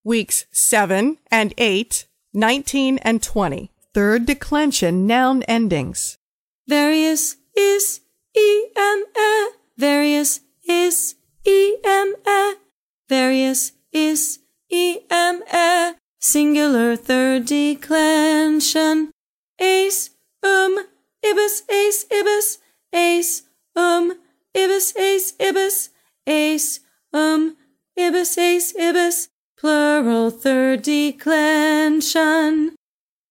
Weeks 7 and 8, 19 and 20. Third declension noun endings. Various is e-m-e. Various is e-m-e. Various is e-m-e. Singular third declension. Ace, ibis, ace, ibis, ace, ibis, ace, ibis, ace, ibis, ace, ibis. Plural third declension.